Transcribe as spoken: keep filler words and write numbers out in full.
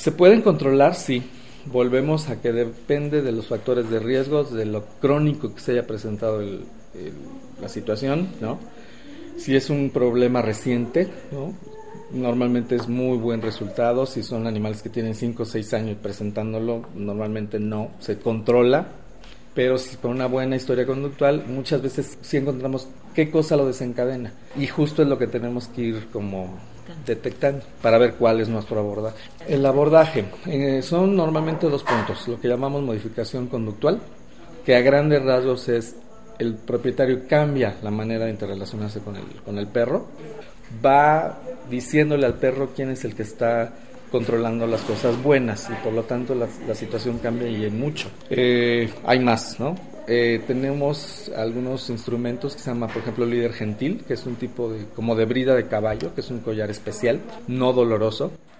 ¿Se pueden controlar? Sí. Volvemos a que depende de los factores de riesgo, de lo crónico que se haya presentado el, el, la situación, ¿no? Si es un problema reciente, ¿no? Normalmente es muy buen resultado. Si son animales que tienen cinco o seis años presentándolo, normalmente no se controla. Pero si con una buena historia conductual, muchas veces sí encontramos qué cosa lo desencadena. Y justo es lo que tenemos que ir como detectando para ver cuál es nuestro abordaje. El abordaje eh, son normalmente dos puntos, lo que llamamos modificación conductual, que a grandes rasgos es el propietario cambia la manera de interrelacionarse con el, con el perro, va diciéndole al perro quién es el que está controlando las cosas buenas y por lo tanto la, la situación cambia y en mucho. Eh, hay más, ¿no? Eh, tenemos algunos instrumentos que se llama, por ejemplo, líder gentil, que es un tipo de como de brida de caballo, que es un collar especial, no doloroso,